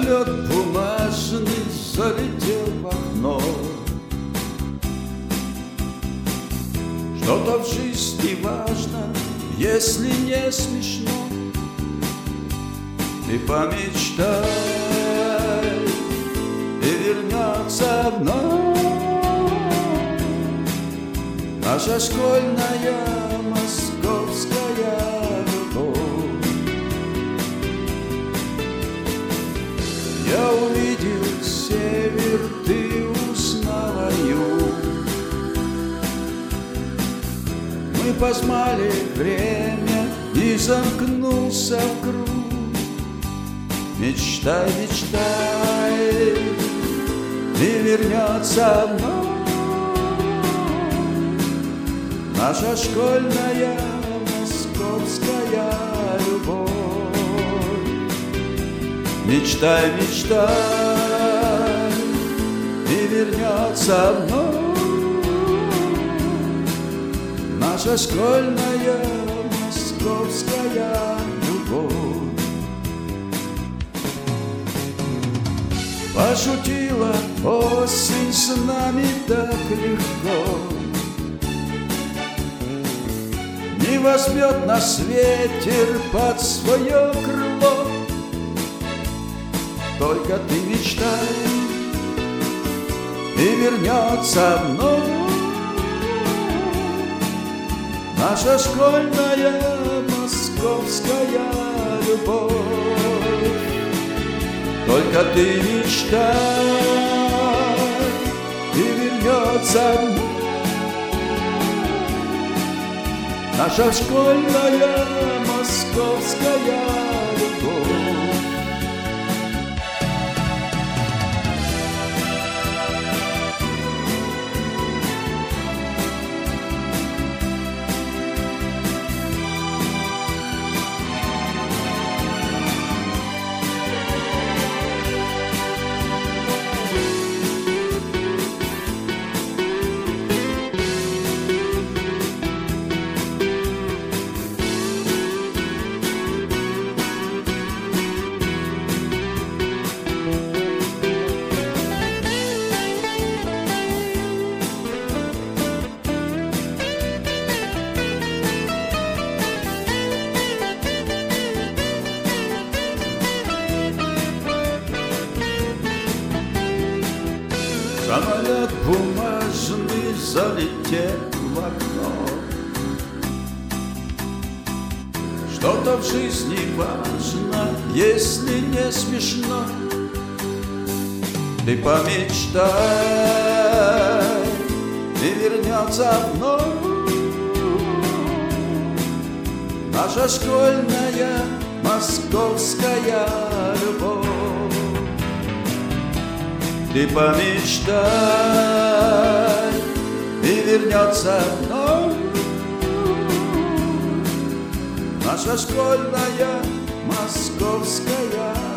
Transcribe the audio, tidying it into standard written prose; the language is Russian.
Самолет бумажный залетел в окно. Что-то в жизни важно, если не смешно. И помечтай, и вернется вновь наша школьная московская любовь. Я увидел север, ты узнала юг. Мы познали время, и замкнулся в круг. Мечтай, мечтай, и вернется вновь наша школьная московская любовь. Мечтай, мечтай, и вернется вновь наша школьная московская любовь. Пошутила осень с нами так легко. Не возьмет нас ветер под свое крыло. Только ты мечтай, и вернется вновь наша школьная московская любовь. Только ты мечтай, и вернется вновь наша школьная московская любовь. Самолет бумажный залетел в окно. Что-то в жизни важно, если не смешно. Ты помечтай, и вернется вновь наша школьная московская любовь. Ты помечтай, и вернется вновь наша школьная московская